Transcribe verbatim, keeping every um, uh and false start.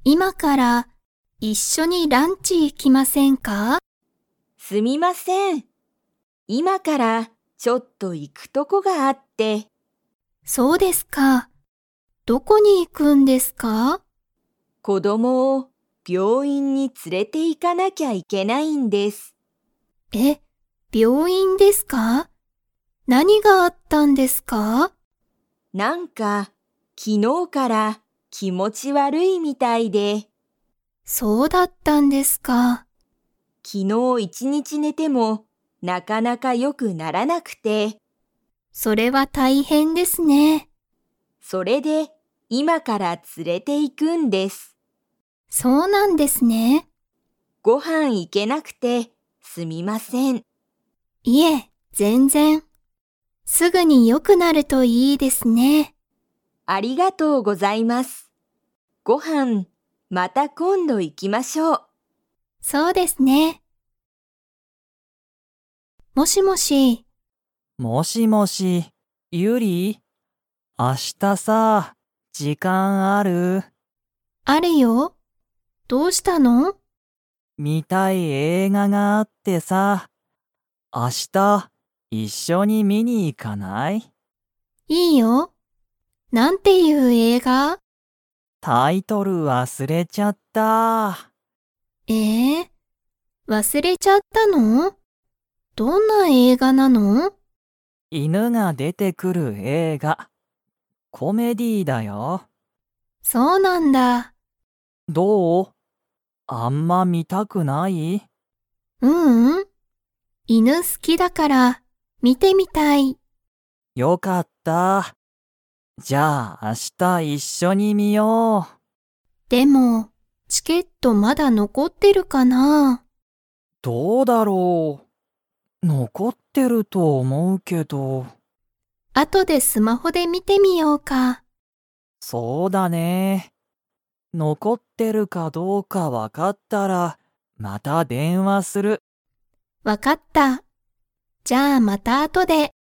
今から一緒にランチ行きませんか？ すみません。今からちょっと行くとこがあって。 そうですか。どこに行くんですか？ 子供を病院に連れて行かなきゃいけないんです。 え、病院ですか？何があったんですか？ なんか昨日から気持ち悪いみたいで。 そうだったんですか。 昨日一日寝てもなかなか良くならなくて。 それは大変ですね。 それで今から連れて行くんです。 そうなんですね。 ご飯行けなくてすみません。 いえ、全然。すぐに良くなるといいですね。 ありがとうございます。ご飯、また今度行きましょう。 そうですね。もしもし、 もしもし、ゆり？明日さ、時間ある？ あるよ。どうしたの？ 見たい映画があってさ、明日一緒に見に行かない？ いいよ。なんていう映画？ タイトル忘れちゃった。 ええ、忘れちゃったの？どんな映画なの？ 犬が出てくる映画。コメディだよ。 そうなんだ。 どう？あんま見たくない？ ううん。犬好きだから見てみたい。 よかった。じゃあ明日一緒に見よう。 でも、チケットまだ残ってるかな？ どうだろう。残ってると思うけど。 後でスマホで見てみようか。 そうだね。残ってるかどうかわかったら、また電話する。 わかった。じゃあまた後で。